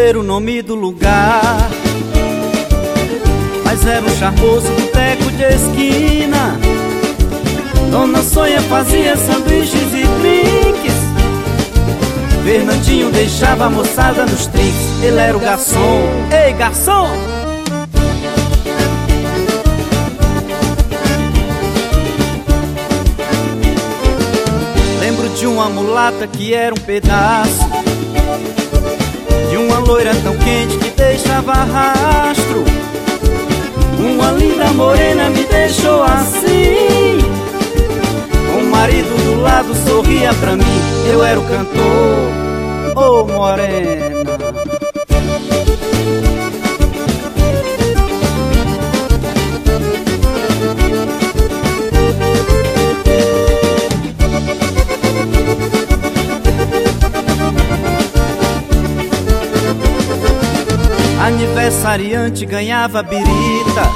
dizer o nome do lugar, mas era um charmoso boteco de esquina. Dona Sonha fazia sanduíches e drinks, Fernandinho deixava a moçada nos trinques. Ele era o garçom. Ei, garçom! Lembro de uma mulata que era um pedaço, de uma loira tão quente que deixava rastro. Uma linda morena me deixou assim, o marido do lado sorria pra mim. Eu era o cantor, ô morena. Aniversariante ganhava birita,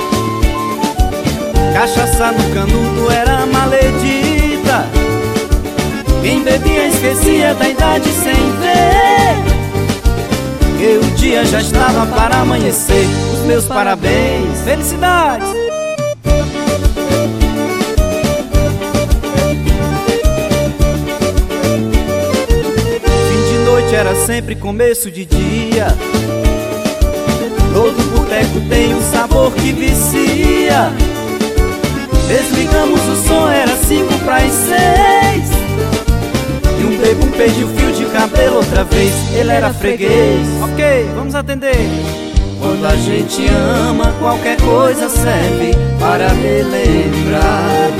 cachaça no canudo era maledita. Quem bebia esquecia da idade sem ver, e o dia já estava para amanhecer. Os meus parabéns, felicidades. Fim de noite era sempre começo de dia. Todo boteco tem um sabor que vicia. Desligamos o som, era 5 para as 6, e um bebum perdeu o fio de cabelo outra vez. Ele era freguês. Ok, vamos atender. Quando a gente ama, qualquer coisa serve para relembrar.